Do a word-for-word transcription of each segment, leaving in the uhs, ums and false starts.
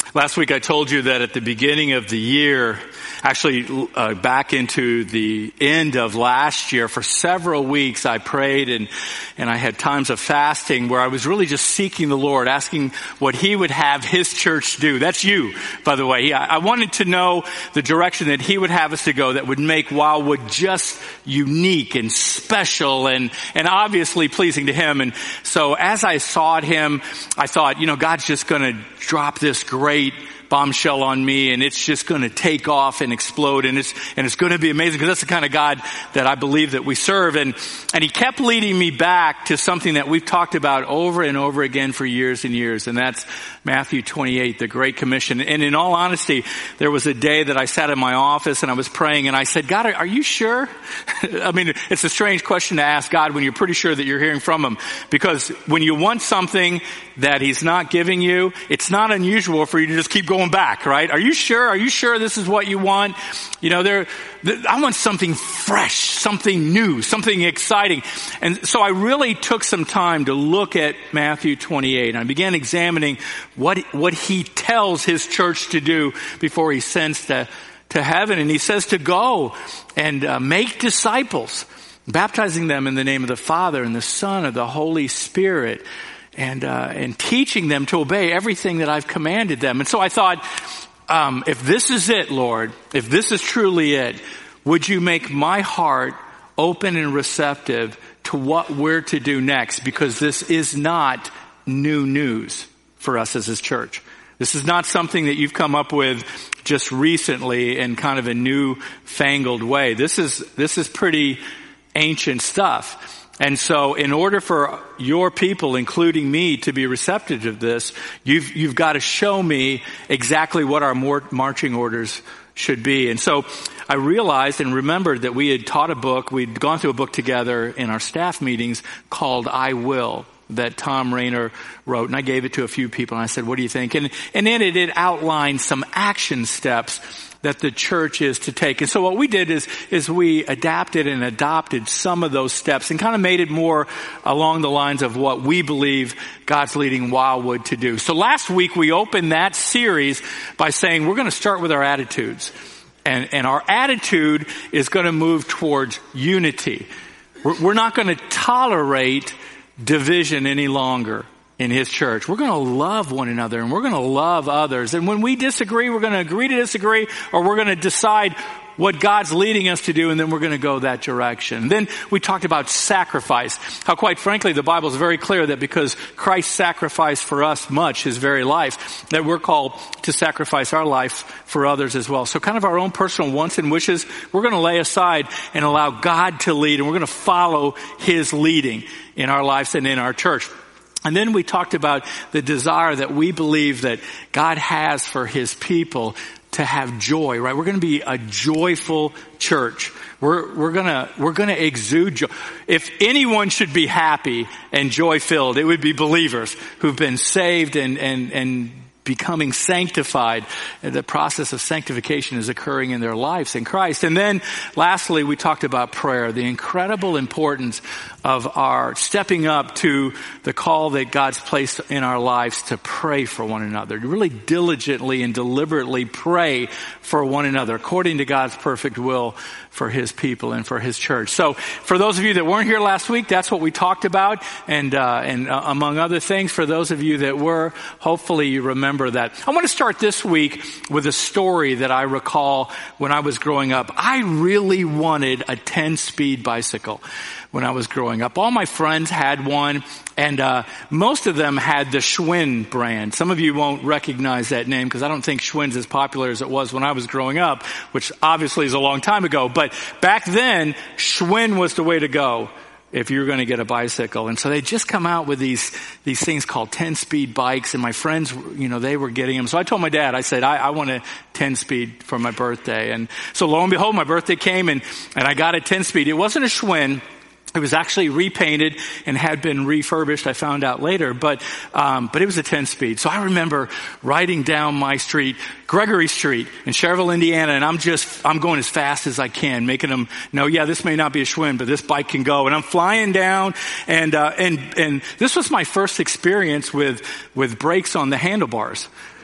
Last week I told you that at the beginning of the year, actually uh, back into the end of last year, for several weeks I prayed and, and I had times of fasting where I was really just seeking the Lord, asking what He would have His church do. That's you, by the way. I, I wanted to know the direction that He would have us to go that would make Wildwood just unique and special and, and obviously pleasing to Him. And so as I sought Him, I thought, you know, God's just going to drop this great bombshell on me and it's just going to take off and explode and it's and it's going to be amazing, because that's the kind of God that I believe that we serve. And and He kept leading me back to something that we've talked about over and over again for years and years, and that's Matthew twenty-eight, the Great Commission. And in all honesty, there was a day that I sat in my office and I was praying and I said, God, are you sure? I mean, it's a strange question to ask God when you're pretty sure that you're hearing from Him, because when you want something that He's not giving you, it's not unusual for you to just keep going back, right? Are you sure? Are you sure this is what you want? You know, there, I want something fresh, something new, something exciting. And so I really took some time to look at Matthew twenty-eight. And I began examining what, what He tells His church to do before He sends to, to heaven. And He says to go and uh, make disciples, baptizing them in the name of the Father and the Son and the Holy Spirit. And, uh, and teaching them to obey everything that I've commanded them. And so I thought, um, if this is it, Lord, if this is truly it, would you make my heart open and receptive to what we're to do next? Because this is not new news for us as His church. This is not something that you've come up with just recently in kind of a new fangled way. This is, this is pretty ancient stuff. And so in order for your people, including me, to be receptive to this, you've, you've got to show me exactly what our more marching orders should be. And so I realized and remembered that we had taught a book, we'd gone through a book together in our staff meetings called I Will, that Tom Rainer wrote. And I gave it to a few people and I said, what do you think? And, and in it, it outlined some action steps that the church is to take. And so what we did is, is we adapted and adopted some of those steps and kind of made it more along the lines of what we believe God's leading Wildwood to do. So last week we opened that series by saying we're going to start with our attitudes. And, and our attitude is going to move towards unity. We're, we're not going to tolerate division any longer in His church. We're going to love one another and we're going to love others. And when we disagree, we're going to agree to disagree, or we're going to decide what God's leading us to do, and then we're going to go that direction. Then we talked about sacrifice. How quite frankly, the Bible is very clear that because Christ sacrificed for us much, His very life, that we're called to sacrifice our life for others as well. So kind of our own personal wants and wishes, we're going to lay aside and allow God to lead, and we're going to follow His leading in our lives and in our church. And then we talked about the desire that we believe that God has for His people to have joy, right? We're going to be a joyful church. We're, we're gonna, we're gonna exude joy. If anyone should be happy and joy filled, it would be believers who've been saved and, and, and becoming sanctified. The process of sanctification is occurring in their lives in Christ. And then lastly, we talked about prayer, the incredible importance of our stepping up to the call that God's placed in our lives to pray for one another, to really diligently and deliberately pray for one another according to God's perfect will for His people and for His church. So for those of you that weren't here last week, that's what we talked about. And, uh, and uh, among other things, for those of you that were, hopefully you remember that. I want to start this week with a story that I recall when I was growing up. I really wanted a ten-speed bicycle when I was growing up. All my friends had one, and uh most of them had the Schwinn brand. Some of you won't recognize that name because I don't think Schwinn's as popular as it was when I was growing up, which obviously is a long time ago. But back then, Schwinn was the way to go if you were going to get a bicycle. And so they just come out with these these things called ten-speed bikes, and my friends, you know, they were getting them. So I told my dad, I said, I, I want a ten-speed for my birthday. And so lo and behold, my birthday came, and, and I got a ten-speed. It wasn't a Schwinn. It was actually repainted and had been refurbished, I found out later, but um but it was a ten-speed. So I remember riding down my street, Gregory Street in Cherville, Indiana, and I'm just, I'm going as fast as I can, making them know, yeah, this may not be a Schwinn, but this bike can go. And I'm flying down, and uh and and this was my first experience with with brakes on the handlebars.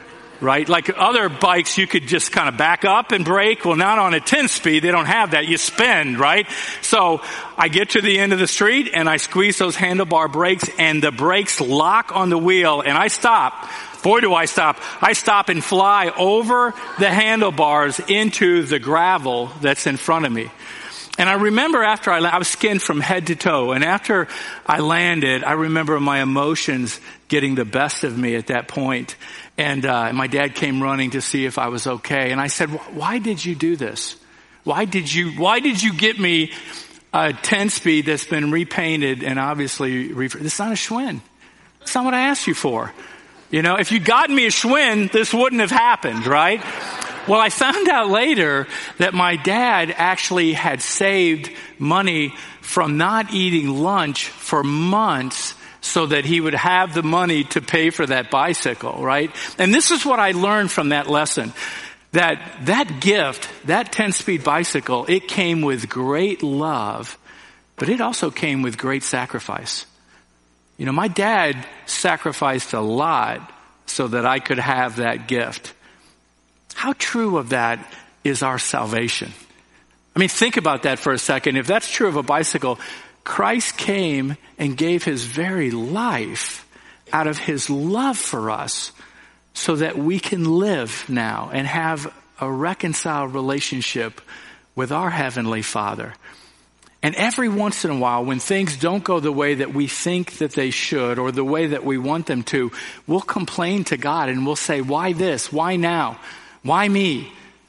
right? Like other bikes, you could just kind of back up and brake. Well, not on a ten speed. They don't have that. You spin, right? So I get to the end of the street and I squeeze those handlebar brakes and the brakes lock on the wheel and I stop. Boy, do I stop. I stop and fly over the handlebars into the gravel that's in front of me. And I remember after I, I was skinned from head to toe. And after I landed, I remember my emotions getting the best of me at that point. And uh, my dad came running to see if I was okay. And I said, why did you do this? Why did you, why did you get me a ten speed that's been repainted and obviously, re- it's not a Schwinn. It's not what I asked you for. You know, if you'd gotten me a Schwinn, this wouldn't have happened, right? Well, I found out later that my dad actually had saved money from not eating lunch for months so that he would have the money to pay for that bicycle, right? And this is what I learned from that lesson, that that gift, that ten-speed bicycle, it came with great love, but it also came with great sacrifice. You know, my dad sacrificed a lot so that I could have that gift. How true of that is our salvation? I mean, think about that for a second. If that's true of a bicycle, Christ came and gave his very life out of his love for us so that we can live now and have a reconciled relationship with our Heavenly Father. And every once in a while, when things don't go the way that we think that they should or the way that we want them to, we'll complain to God and we'll say, why this? Why now? Why me?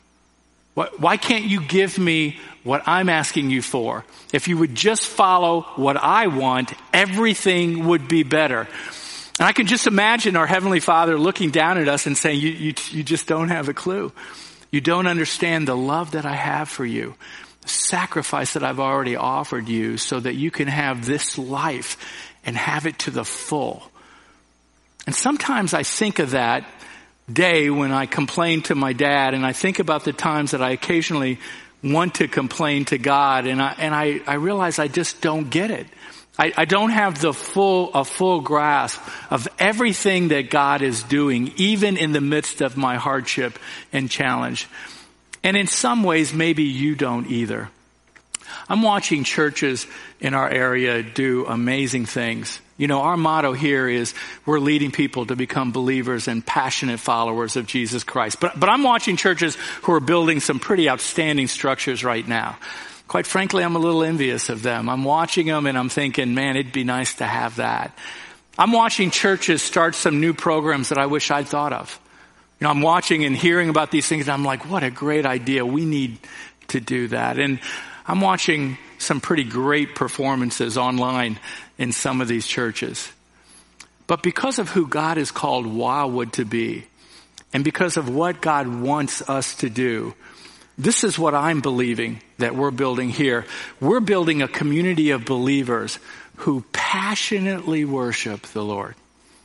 Why can't you give me what I'm asking you for? If you would just follow what I want, everything would be better. And I can just imagine our Heavenly Father looking down at us and saying, you, you, you just don't have a clue. You don't understand the love that I have for you, the sacrifice that I've already offered you so that you can have this life and have it to the full. And sometimes I think of that day when I complain to my dad, and I think about the times that I occasionally want to complain to God, and I and I, I realize I just don't get it. I, I don't have the full a full grasp of everything that God is doing, even in the midst of my hardship and challenge. And in some ways, maybe you don't either. I'm watching churches in our area do amazing things. You know, our motto here is we're leading people to become believers and passionate followers of Jesus Christ. But, but I'm watching churches who are building some pretty outstanding structures right now. Quite frankly, I'm a little envious of them. I'm watching them and I'm thinking, man, it'd be nice to have that. I'm watching churches start some new programs that I wish I'd thought of. You know, I'm watching and hearing about these things and I'm like, what a great idea. We need to do that. And I'm watching some pretty great performances online in some of these churches. But because of who God has called Wildwood to be, and because of what God wants us to do, this is what I'm believing that we're building here. We're building a community of believers who passionately worship the Lord.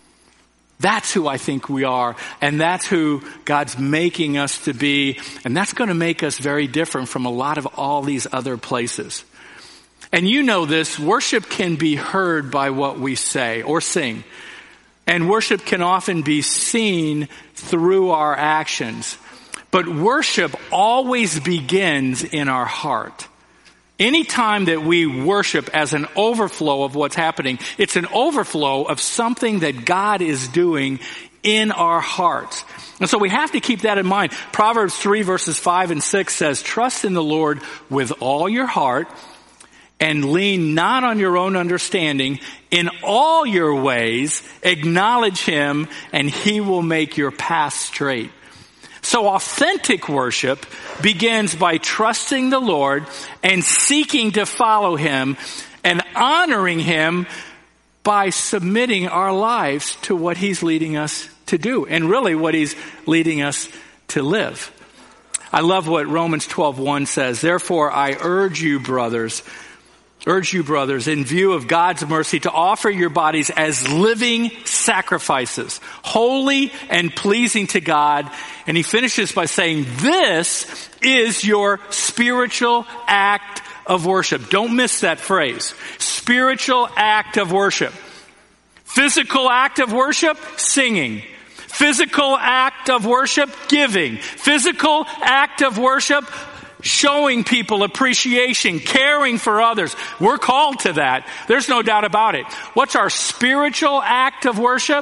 That's who I think we are, and that's who God's making us to be, and that's going to make us very different from a lot of all these other places. And you know this, worship can be heard by what we say or sing, and worship can often be seen through our actions. But worship always begins in our heart. Anytime that we worship as an overflow of what's happening, it's an overflow of something that God is doing in our hearts. And so we have to keep that in mind. Proverbs three verses five and six says, trust in the Lord with all your heart and lean not on your own understanding. In all your ways, acknowledge him and he will make your path straight. So authentic worship begins by trusting the Lord and seeking to follow him and honoring him by submitting our lives to what he's leading us to do and really what he's leading us to live. I love what Romans twelve one says. Therefore, I urge you, brothers, urge you, brothers, in view of God's mercy, to offer your bodies as living sacrifices, holy and pleasing to God. And he finishes by saying, this is your spiritual act of worship. Don't miss that phrase. Spiritual act of worship. Physical act of worship, singing. Physical act of worship, giving. Physical act of worship, showing people appreciation, caring for others. We're called to that. There's no doubt about it. What's our spiritual act of worship?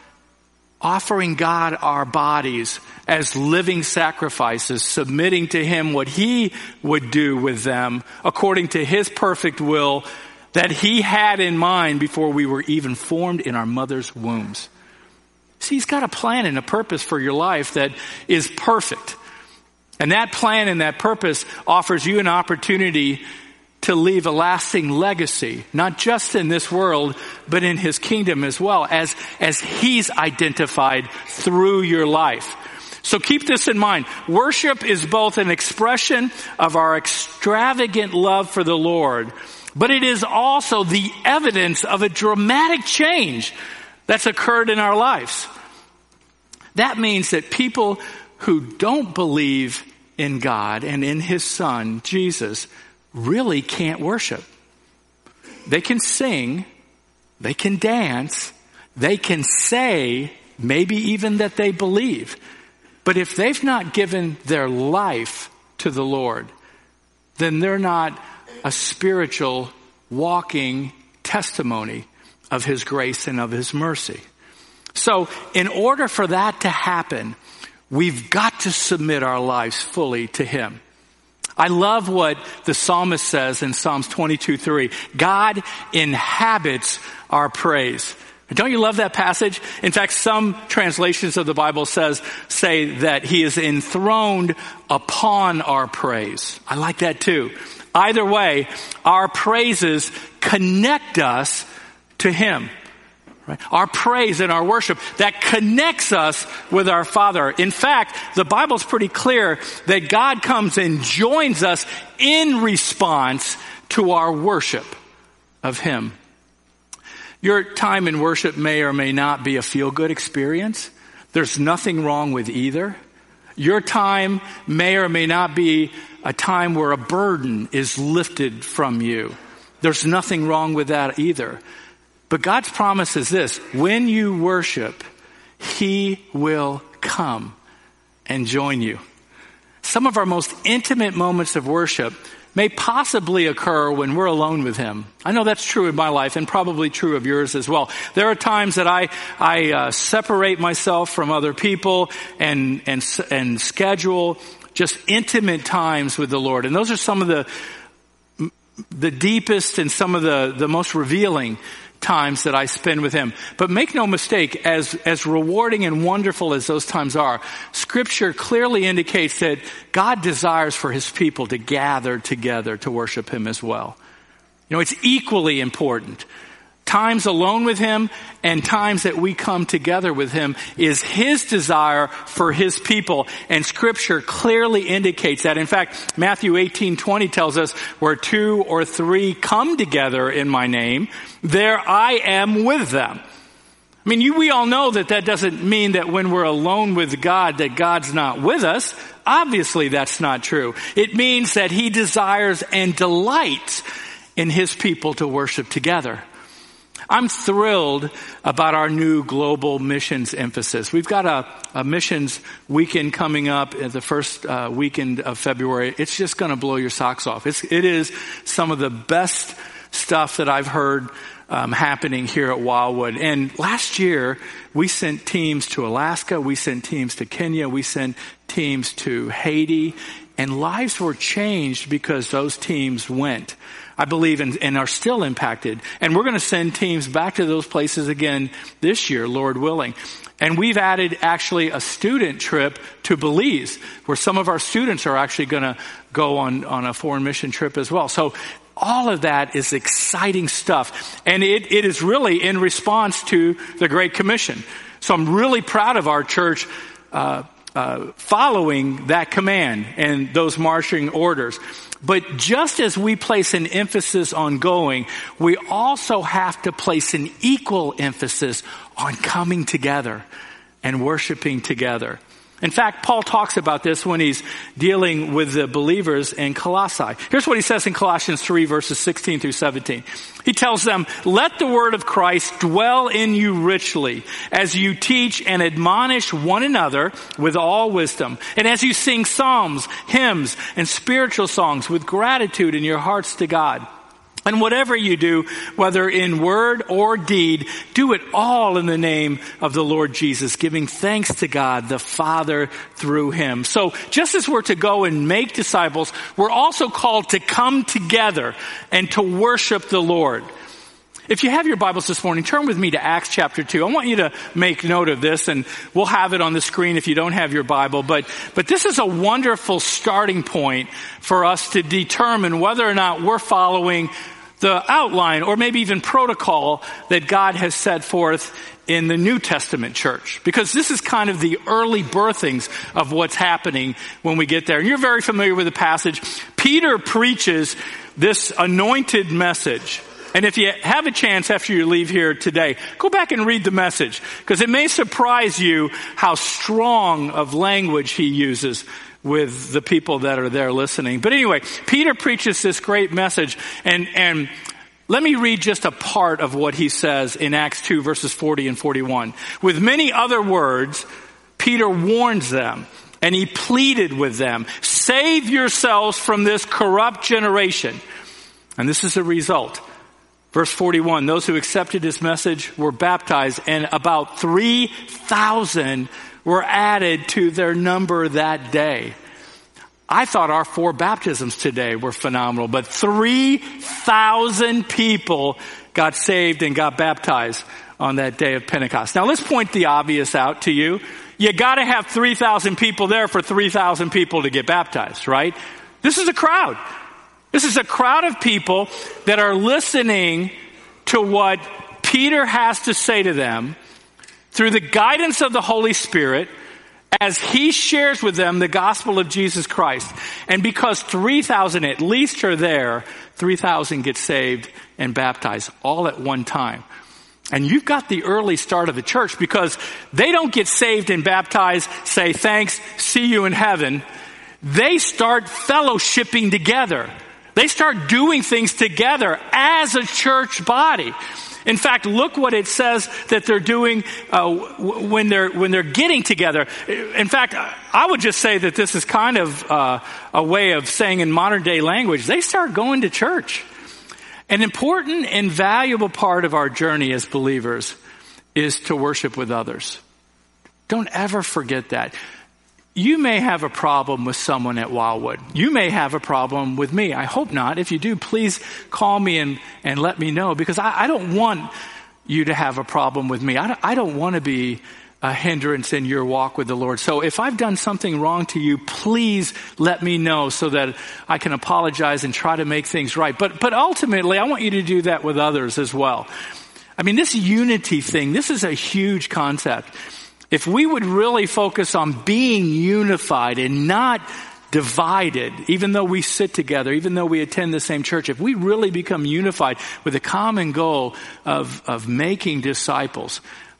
Offering God our bodies as living sacrifices, submitting to Him what He would do with them according to His perfect will that He had in mind before we were even formed in our mother's wombs. See, He's got a plan and a purpose for your life that is perfect. And that plan and that purpose offers you an opportunity to leave a lasting legacy, not just in this world, but in His kingdom as well, as, as He's identified through your life. So keep this in mind. Worship is both an expression of our extravagant love for the Lord, but it is also the evidence of a dramatic change that's occurred in our lives. That means that people who don't believe in God and in His Son, Jesus, really can't worship. They can sing, they can dance, they can say, maybe even that they believe. But if they've not given their life to the Lord, then they're not a spiritual, walking testimony of His grace and of His mercy. So in order for that to happen, we've got to submit our lives fully to Him. I love what the psalmist says in Psalms twenty-two three. God inhabits our praise. Don't you love that passage? In fact, some translations of the Bible says, say that He is enthroned upon our praise. I like that too. Either way, our praises connect us to Him. Right? Our praise and our worship, that connects us with our Father. In fact, the Bible's pretty clear that God comes and joins us in response to our worship of Him. Your time in worship may or may not be a feel-good experience. There's nothing wrong with either. Your time may or may not be a time where a burden is lifted from you. There's nothing wrong with that either. But God's promise is this: when you worship, He will come and join you. Some of our most intimate moments of worship may possibly occur when we're alone with Him. I know that's true in my life and probably true of yours as well. There are times that I I uh, separate myself from other people and and and schedule just intimate times with the Lord. And those are some of the the deepest and some of the the most revealing times that I spend with Him. But make no mistake, as, as rewarding and wonderful as those times are, Scripture clearly indicates that God desires for His people to gather together to worship Him as well. You know, it's equally important. Times alone with Him and times that we come together with Him is His desire for His people. And Scripture clearly indicates that. In fact, Matthew eighteen twenty tells us, where two or three come together in my name, there I am with them. I mean, you, we all know that that doesn't mean that when we're alone with God, that God's not with us. Obviously, that's not true. It means that He desires and delights in His people to worship together. I'm thrilled about our new global missions emphasis. We've got a, a missions weekend coming up at the first uh, weekend of February. It's just going to blow your socks off. It's, it is some of the best stuff that I've heard um, happening here at Wildwood. And last year, we sent teams to Alaska. We sent teams to Kenya. We sent teams to Haiti. And lives were changed because those teams went. I believe, and, and are still impacted. And we're going to send teams back to those places again this year, Lord willing. And we've added actually a student trip to Belize, where some of our students are actually going to go on, on a foreign mission trip as well. So all of that is exciting stuff. And it, it is really in response to the Great Commission. So I'm really proud of our church uh, uh, following that command and those marching orders. But just as we place an emphasis on going, we also have to place an equal emphasis on coming together and worshiping together. In fact, Paul talks about this when he's dealing with the believers in Colossae. Here's what he says in Colossians three, verses sixteen through seventeen. He tells them, "Let the word of Christ dwell in you richly, as you teach and admonish one another with all wisdom, and as you sing psalms, hymns, and spiritual songs with gratitude in your hearts to God. And whatever you do, whether in word or deed, do it all in the name of the Lord Jesus, giving thanks to God the Father through him." So just as we're to go and make disciples, we're also called to come together and to worship the Lord. If you have your Bibles this morning, turn with me to Acts chapter two. I want you to make note of this, and we'll have it on the screen if you don't have your Bible. But, but this is a wonderful starting point for us to determine whether or not we're following the outline or maybe even protocol that God has set forth in the New Testament church. Because this is kind of the early birthings of what's happening when we get there. And you're very familiar with the passage. Peter preaches this anointed message. And if you have a chance after you leave here today, go back and read the message, because it may surprise you how strong of language he uses with the people that are there listening. But anyway, Peter preaches this great message, and, and let me read just a part of what he says in Acts two, verses forty and forty-one. With many other words, Peter warns them, and he pleaded with them, "Save yourselves from this corrupt generation." And this is the result. Verse forty-one, those who accepted his message were baptized, and about three thousand were added to their number that day. I thought our four baptisms today were phenomenal, but three thousand people got saved and got baptized on that day of Pentecost. Now let's point the obvious out to you. You gotta have three thousand people there for three thousand people to get baptized, right? This is a crowd. This is a crowd of people that are listening to what Peter has to say to them through the guidance of the Holy Spirit as he shares with them the gospel of Jesus Christ. And because three thousand at least are there, three thousand get saved and baptized all at one time. And you've got the early start of the church, because they don't get saved and baptized, say thanks, see you in heaven. They start fellowshipping together. They start doing things together as a church body. In fact, look what it says that they're doing uh, when they're when they're getting together. In fact, I would just say that this is kind of uh, a way of saying in modern day language, they start going to church. An important and valuable part of our journey as believers is to worship with others. Don't ever forget that. You may have a problem with someone at Wildwood. You may have a problem with me. I hope not. If you do, please call me and, and let me know, because I, I don't want you to have a problem with me. I don't, I don't want to be a hindrance in your walk with the Lord. So if I've done something wrong to you, please let me know so that I can apologize and try to make things right. But, but ultimately, I want you to do that with others as well. I mean, this unity thing, this is a huge concept. If we would really focus on being unified and not divided, even though we sit together, even though we attend the same church, if we really become unified with a common goal of, of making disciples,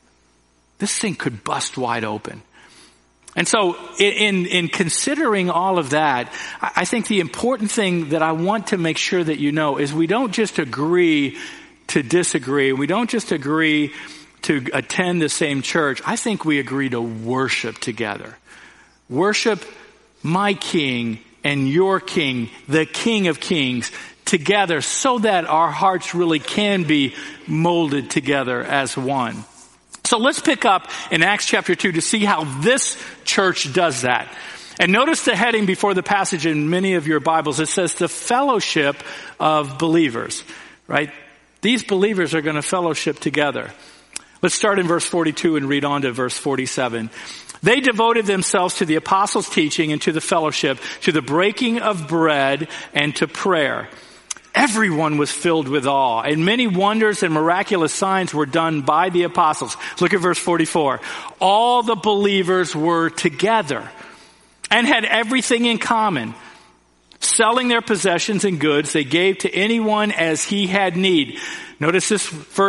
this thing could bust wide open. And so in, in considering all of that, I think the important thing that I want to make sure that you know is we don't just agree to disagree. We don't just agree to attend the same church. I think we agree to worship together. Worship my King and your King, the King of Kings, together so that our hearts really can be molded together as one. So let's pick up in Acts chapter two to see how this church does that. And notice the heading before the passage in many of your Bibles. It says the fellowship of believers, right? These believers are going to fellowship together. Let's start in verse forty-two and read on to verse forty-seven. They devoted themselves to the apostles' teaching and to the fellowship, to the breaking of bread and to prayer. Everyone was filled with awe, and many wonders and miraculous signs were done by the apostles. Look at verse forty-four. All the believers were together and had everything in common. Selling their possessions and goods, they gave to anyone as he had need. Notice this first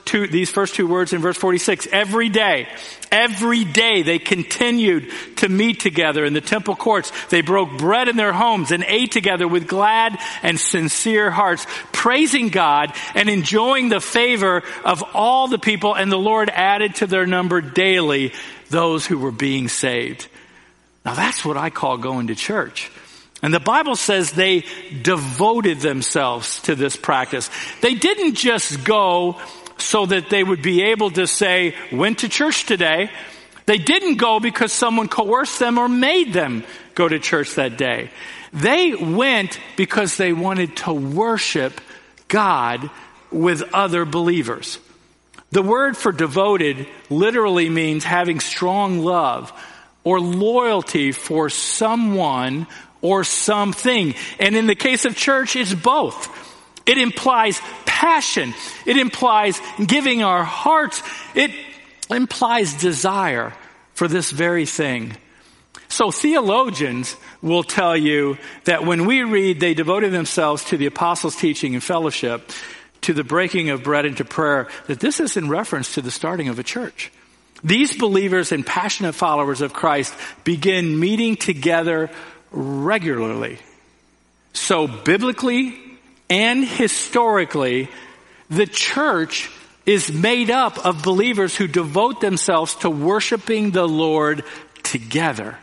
two, these first two words in verse forty-six. Every day, every day they continued to meet together in the temple courts. They broke bread in their homes and ate together with glad and sincere hearts, praising God and enjoying the favor of all the people. And the Lord added to their number daily those who were being saved. Now that's what I call going to church. And the Bible says they devoted themselves to this practice. They didn't just go so that they would be able to say, went to church today. They didn't go because someone coerced them or made them go to church that day. They went because they wanted to worship God with other believers. The word for devoted literally means having strong love or loyalty for someone or something. And in the case of church, it's both. It implies passion. It implies giving our hearts. It implies desire for this very thing. So theologians will tell you that when we read they devoted themselves to the apostles' teaching and fellowship, to the breaking of bread and to prayer, that this is in reference to the starting of a church. These believers and passionate followers of Christ begin meeting together regularly. So biblically and historically, the church is made up of believers who devote themselves to worshiping the Lord together.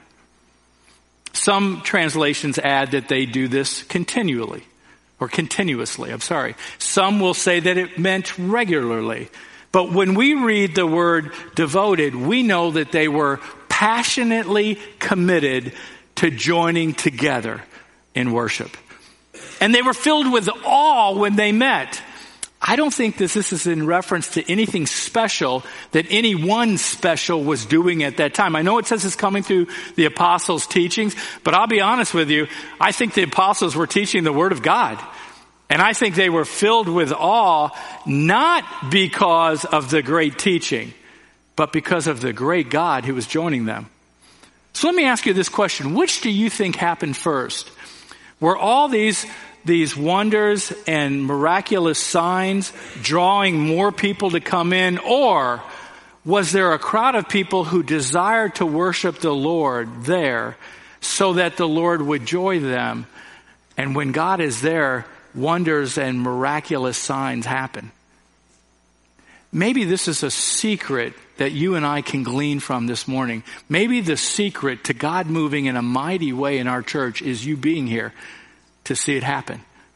Some translations add that they do this continually or continuously. I'm sorry. Some will say that it meant regularly. But when we read the word devoted, we know that they were passionately committed to joining together in worship. And they were filled with awe when they met. I don't think that this is in reference to anything special that anyone special was doing at that time. I know it says it's coming through the apostles' teachings, but I'll be honest with you, I think the apostles were teaching the Word of God. And I think they were filled with awe, not because of the great teaching, but because of the great God who was joining them. So let me ask you this question. Which do you think happened first? Were all these, these wonders and miraculous signs drawing more people to come in? Or was there a crowd of people who desired to worship the Lord there so that the Lord would join them? And when God is there, wonders and miraculous signs happen. Maybe this is a secret that you and I can glean from this morning. Maybe the secret to God moving in a mighty way in our church is you being here to see it happen.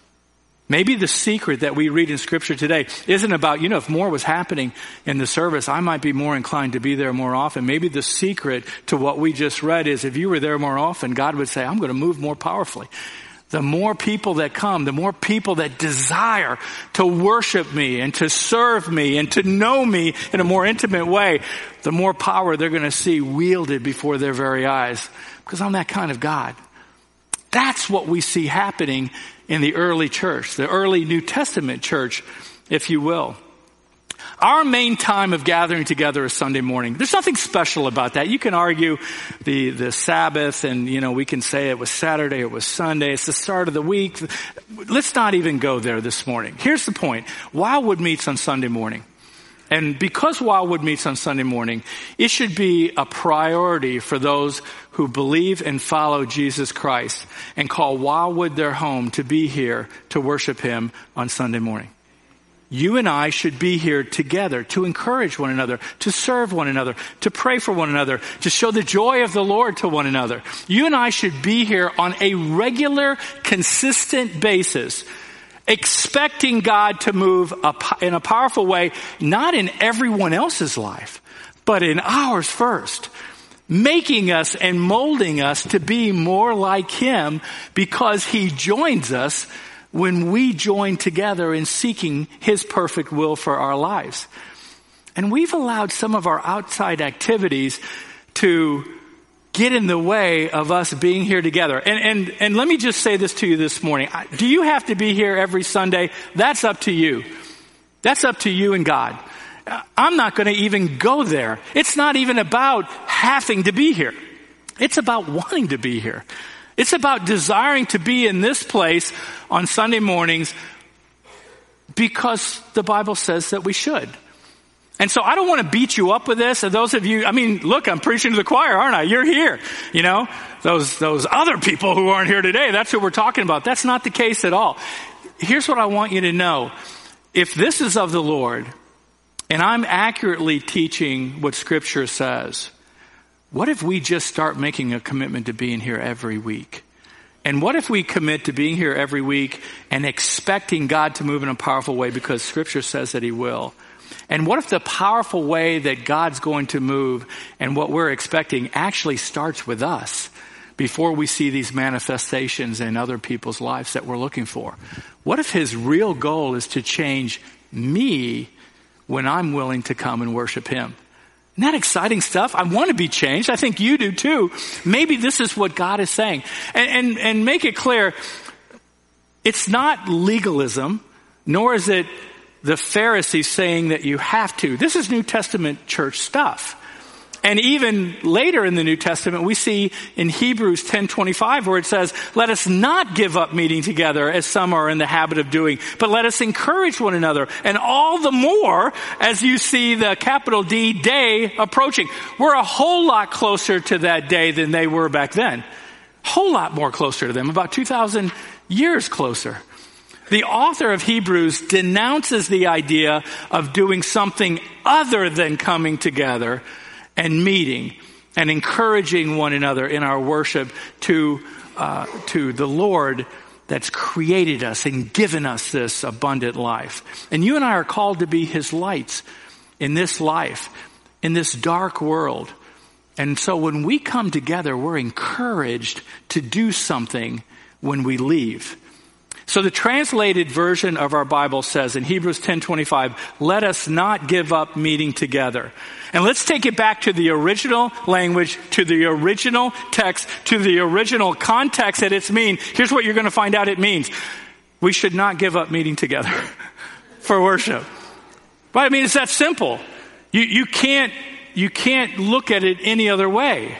Maybe the secret that we read in Scripture today isn't about, you know, if more was happening in the service, I might be more inclined to be there more often. Maybe the secret to what we just read is if you were there more often, God would say, I'm going to move more powerfully. The more people that come, the more people that desire to worship me and to serve me and to know me in a more intimate way, the more power they're going to see wielded before their very eyes. Because I'm that kind of God. That's what we see happening in the early church, the early New Testament church, if you will. Our main time of gathering together is Sunday morning. There's nothing special about that. You can argue the, the Sabbath and, you know, we can say it was Saturday, it was Sunday, it's the start of the week. Let's not even go there this morning. Here's the point. Wildwood meets on Sunday morning. And because Wildwood meets on Sunday morning, it should be a priority for those who believe and follow Jesus Christ and call Wildwood their home to be here to worship Him on Sunday morning. You and I should be here together to encourage one another, to serve one another, to pray for one another, to show the joy of the Lord to one another. You and I should be here on a regular, consistent basis, expecting God to move in a powerful way, not in everyone else's life, but in ours first, making us and molding us to be more like Him because He joins us when we join together in seeking His perfect will for our lives. And we've allowed some of our outside activities to get in the way of us being here together. And, and, and let me just say this to you this morning. Do you have to be here every Sunday? That's up to you. That's up to you and God. I'm not going to even go there. It's not even about having to be here. It's about wanting to be here. It's about desiring to be in this place on Sunday mornings because the Bible says that we should. And so I don't want to beat you up with this. And those of you, I mean, look, I'm preaching to the choir, aren't I? You're here. You know, those, those other people who aren't here today, that's who we're talking about. That's not the case at all. Here's what I want you to know. If this is of the Lord, and I'm accurately teaching what Scripture says, what if we just start making a commitment to being here every week? And what if we commit to being here every week and expecting God to move in a powerful way because Scripture says that He will? And what if the powerful way that God's going to move and what we're expecting actually starts with us before we see these manifestations in other people's lives that we're looking for? What if His real goal is to change me when I'm willing to come and worship Him? Isn't that exciting stuff? I want to be changed. I think you do too. Maybe this is what God is saying. And, and, and make it clear, it's not legalism, nor is it the Pharisees saying that you have to. This is New Testament church stuff. And even later in the New Testament, we see in Hebrews ten twenty-five where it says, let us not give up meeting together as some are in the habit of doing, but let us encourage one another. And all the more as you see the capital D day approaching. We're a whole lot closer to that day than they were back then. Whole lot more closer to them, about two thousand years closer. The author of Hebrews denounces the idea of doing something other than coming together and meeting and encouraging one another in our worship to uh, to the Lord that's created us and given us this abundant life. And you and I are called to be His lights in this life, in this dark world. And so when we come together, we're encouraged to do something when we leave. So the translated version of our Bible says in Hebrews ten twenty-five, let us not give up meeting together. And let's take it back to the original language, to the original text, to the original context that it's mean. Here's what you're going to find out it means. We should not give up meeting together for worship. But I mean, it's that simple. You, you can't, you can't look at it any other way.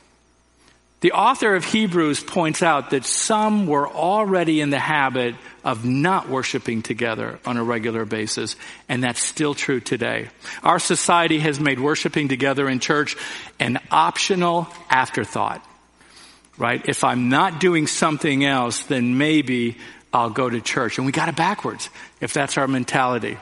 The author of Hebrews points out that some were already in the habit of not worshiping together on a regular basis, and that's still true today. Our society has made worshiping together in church an optional afterthought, right? If I'm not doing something else, then maybe I'll go to church. And we got it backwards if that's our mentality.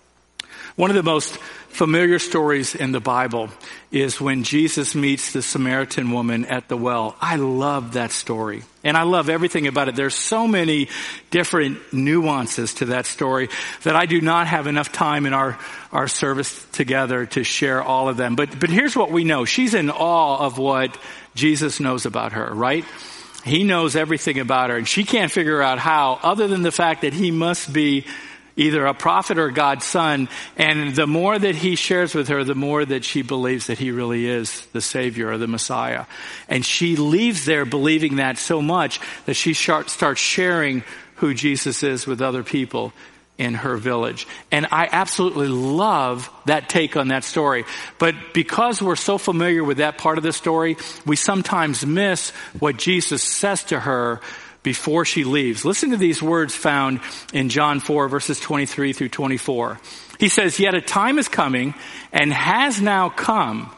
One of the most familiar stories in the Bible is when Jesus meets the Samaritan woman at the well. I love that story. And I love everything about it. There's so many different nuances to that story that I do not have enough time in our, our service together to share all of them. But, but here's what we know. She's in awe of what Jesus knows about her, right? He knows everything about her, and she can't figure out how, other than the fact that he must be either a prophet or God's son. And the more that he shares with her, the more that she believes that he really is the Savior or the Messiah. And she leaves there believing that so much that she starts sharing who Jesus is with other people in her village. And I absolutely love that take on that story. But because we're so familiar with that part of the story, we sometimes miss what Jesus says to her before she leaves. Listen to these words found in John four, verses twenty-three through twenty-four. He says, yet a time is coming and has now come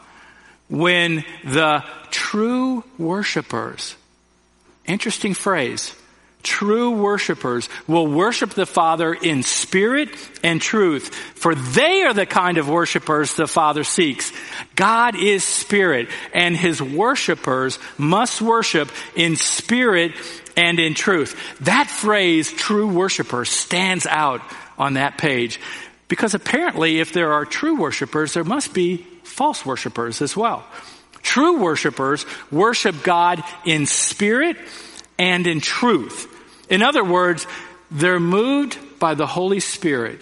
when the true worshipers, interesting phrase, true worshipers will worship the Father in spirit and truth, for they are the kind of worshipers the Father seeks. God is spirit, and his worshipers must worship in spirit and in truth. That phrase, true worshipers, stands out on that page because apparently if there are true worshipers, there must be false worshipers as well. True worshipers worship God in spirit and in truth. In other words, they're moved by the Holy Spirit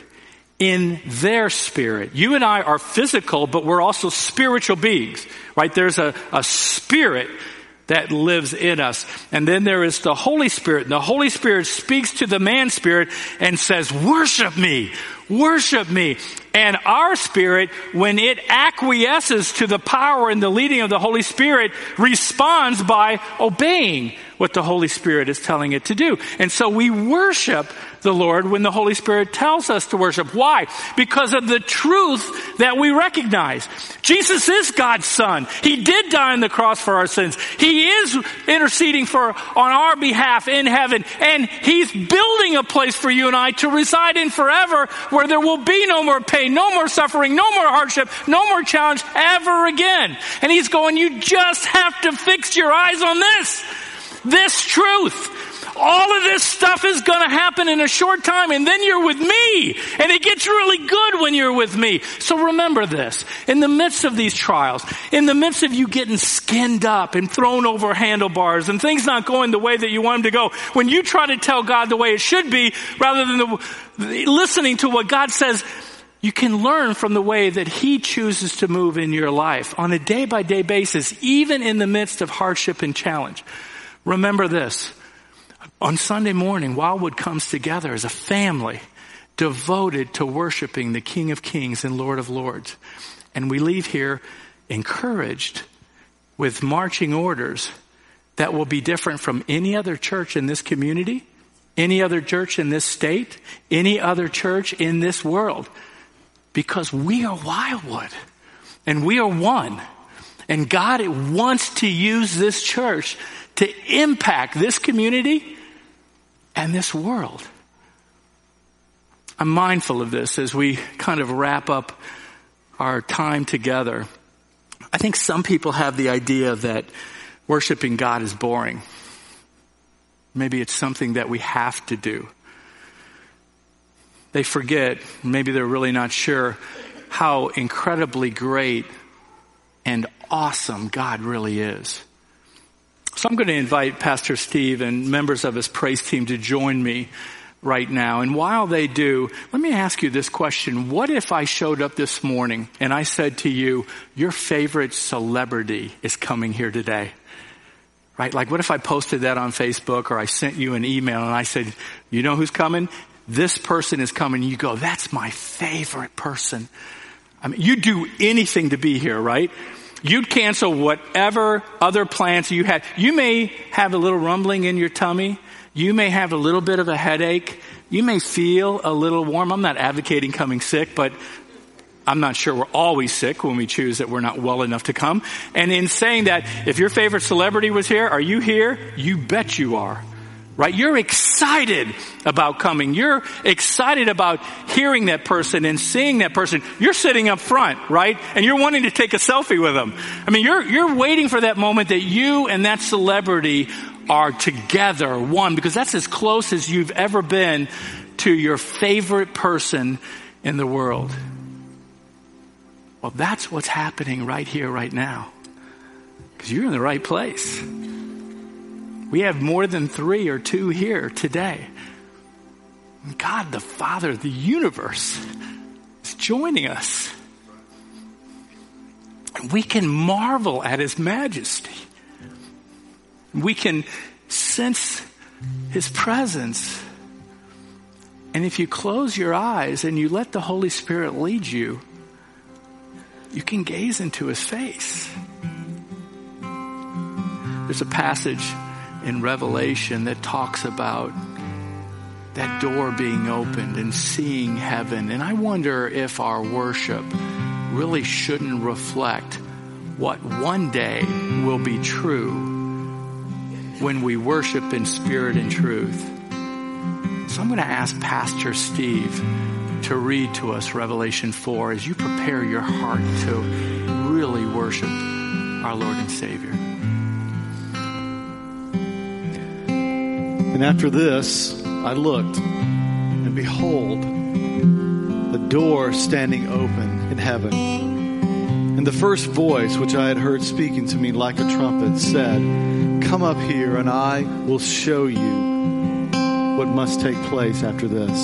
in their spirit. You and I are physical, but we're also spiritual beings, right? There's a, a spirit that lives in us. And then there is the Holy Spirit. And the Holy Spirit speaks to the man spirit and says, worship me, worship me. And our spirit, when it acquiesces to the power and the leading of the Holy Spirit, responds by obeying what what the Holy Spirit is telling it to do. And so we worship the Lord when the Holy Spirit tells us to worship. Why? Because of the truth that we recognize. Jesus is God's Son. He did die on the cross for our sins. He is interceding for on our behalf in heaven. And He's building a place for you and I to reside in forever, where there will be no more pain, no more suffering, no more hardship, no more challenge ever again. And He's going, you just have to fix your eyes on this. This truth. All of this stuff is going to happen in a short time, and then you're with me. And it gets really good when you're with me. So remember this. In the midst of these trials, in the midst of you getting skinned up and thrown over handlebars and things not going the way that you want them to go, when you try to tell God the way it should be rather than the, listening to what God says, you can learn from the way that He chooses to move in your life on a day-by-day basis, even in the midst of hardship and challenge. Remember this. On Sunday morning, Wildwood comes together as a family devoted to worshiping the King of Kings and Lord of Lords. And we leave here encouraged with marching orders that will be different from any other church in this community, any other church in this state, any other church in this world. Because we are Wildwood and we are one. And God wants to use this church to impact this community and this world. I'm mindful of this as we kind of wrap up our time together. I think some people have the idea that worshiping God is boring. Maybe it's something that we have to do. They forget, maybe they're really not sure, how incredibly great and awesome God really is. So I'm going to invite Pastor Steve and members of his praise team to join me right now. And while they do, let me ask you this question. What if I showed up this morning and I said to you, your favorite celebrity is coming here today? Right? Like what if I posted that on Facebook, or I sent you an email and I said, you know who's coming? This person is coming. You go, that's my favorite person. I mean, you'd do anything to be here, right? You'd cancel whatever other plans you had. You may have a little rumbling in your tummy. You may have a little bit of a headache. You may feel a little warm. I'm not advocating coming sick, but I'm not sure we're always sick when we choose that we're not well enough to come. And in saying that, if your favorite celebrity was here, are you here? You bet you are. Right? You're excited about coming. You're excited about hearing that person and seeing that person. You're sitting up front, right? And you're wanting to take a selfie with them. I mean, you're, you're waiting for that moment that you and that celebrity are together, one, because that's as close as you've ever been to your favorite person in the world. Well, that's what's happening right here, right now. Because you're in the right place. We have more than three or two here today. God, the Father of the universe, is joining us. And we can marvel at His majesty. We can sense His presence. And if you close your eyes and you let the Holy Spirit lead you, you can gaze into His face. There's a passage in Revelation that talks about that door being opened and seeing heaven. And I wonder if our worship really shouldn't reflect what one day will be true when we worship in spirit and truth. So I'm going to ask Pastor Steve to read to us Revelation four as you prepare your heart to really worship our Lord and Savior. And after this, I looked, and behold, a door standing open in heaven. And the first voice which I had heard speaking to me like a trumpet said, "Come up here, and I will show you what must take place after this."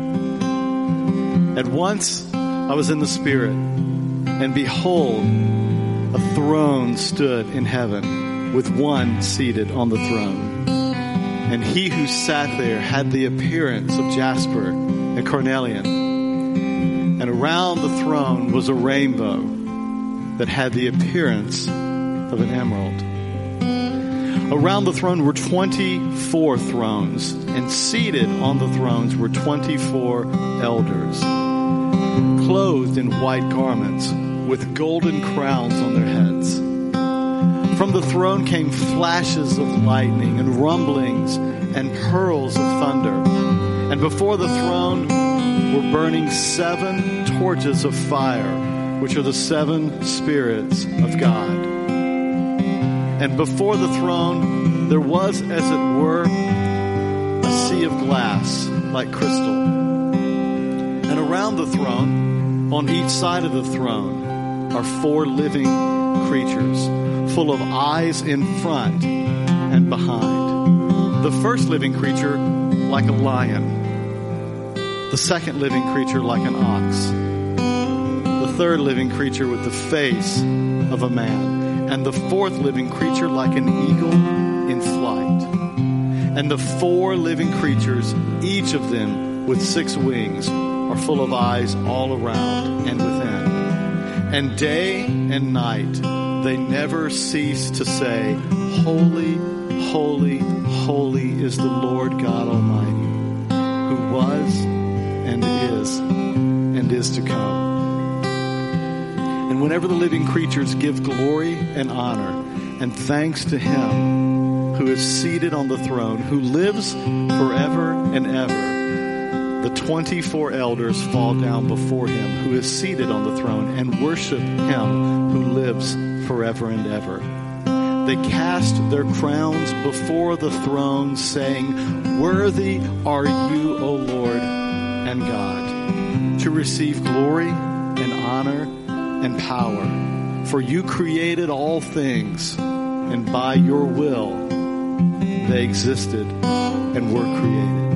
At once I was in the Spirit, and behold, a throne stood in heaven, with one seated on the throne. And he who sat there had the appearance of jasper and carnelian. And around the throne was a rainbow that had the appearance of an emerald. Around the throne were twenty-four thrones, and seated on the thrones were twenty-four elders, clothed in white garments, with golden crowns on their heads. From the throne came flashes of lightning and rumblings and pearls of thunder. And before the throne were burning seven torches of fire, which are the seven spirits of God. And before the throne there was, as it were, a sea of glass like crystal. And around the throne, on each side of the throne, are four living creatures, full of eyes in front and behind. The first living creature like a lion, the second living creature like an ox, the third living creature with the face of a man, and the fourth living creature like an eagle in flight. And the four living creatures, each of them with six wings, are full of eyes all around and within. And day and night they never cease to say, Holy, holy, holy is the Lord God Almighty, who was and is and is to come. And whenever the living creatures give glory and honor and thanks to Him who is seated on the throne, who lives forever and ever, the twenty-four elders fall down before Him who is seated on the throne and worship Him who lives forever and ever. They cast their crowns before the throne, saying, Worthy are you, O Lord and God, to receive glory and honor and power. For you created all things, and by your will they existed and were created.